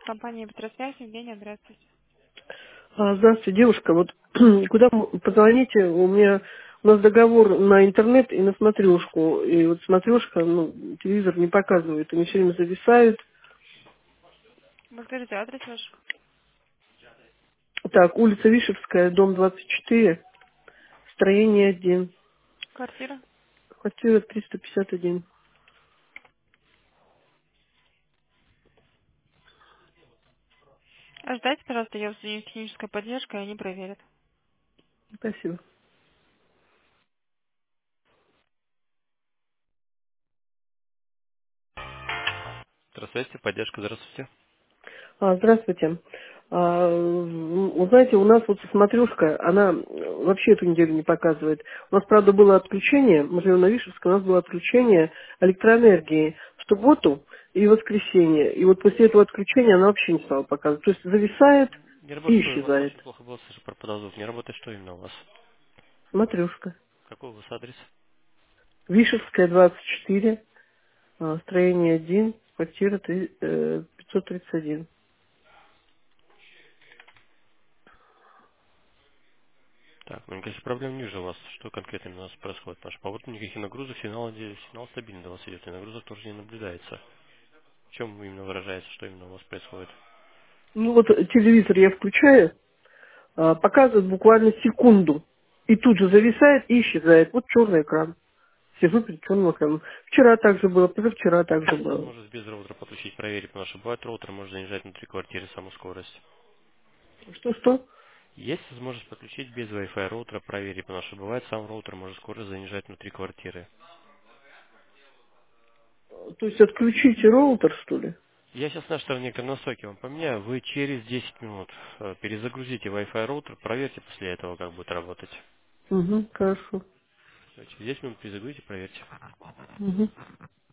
Компания «Петросвязь», Евгения, здравствуйте. Здравствуйте, девушка. Вот куда позвоните? У нас договор на интернет и на смотрешку. И вот смотрешка, телевизор не показывает, они все время зависают. Вы скажите адрес ваш? Так, улица Вишевская, дом 24, строение 1, Квартира? квартира 351. Ждайте, пожалуйста, я соединю с технической поддержкой, и они проверят. Спасибо. Здравствуйте, поддержка, здравствуйте. Здравствуйте. Вы знаете, у нас вот смотрешка, она вообще эту неделю не показывает. У нас, правда, было отключение, мы живем на Вишевской, у нас было отключение электроэнергии в субботу и воскресенье. И вот после этого отключения она вообще не стала показывать. То есть зависает Не работает, и что у вас исчезает. очень плохо было, слышу, пропадал звук. Не работает, что именно у вас? Смотрешка. Какой у вас адрес? Вишевская, 24, строение 1, квартира 531. Так, ну никаких проблем не вижу у вас. Что конкретно у нас происходит? Потому что по поводу никаких нагрузок, сигнал стабильный до вас идет, и нагрузок тоже не наблюдается. В чем именно выражается, что именно у вас происходит? Ну вот телевизор я включаю, показывает буквально секунду. И тут же зависает и исчезает. Вот черный экран. Сижу перед черным экраном. Вчера также было, позавчера также Есть было. возможность без роутера подключить, проверить, потому что бывает роутер может занижать внутри квартиры саму скорость. Что-что? Есть возможность подключить без Wi-Fi роутера, проверить, потому что бывает сам роутер может скорость занижать внутри квартиры. То есть отключите роутер, что ли? Я сейчас на стороне настройки вам поменяю, вы через 10 минут перезагрузите Wi-Fi роутер, проверьте после этого, как будет работать. Угу, хорошо. Через 10 минут перезагрузите, проверьте. Угу.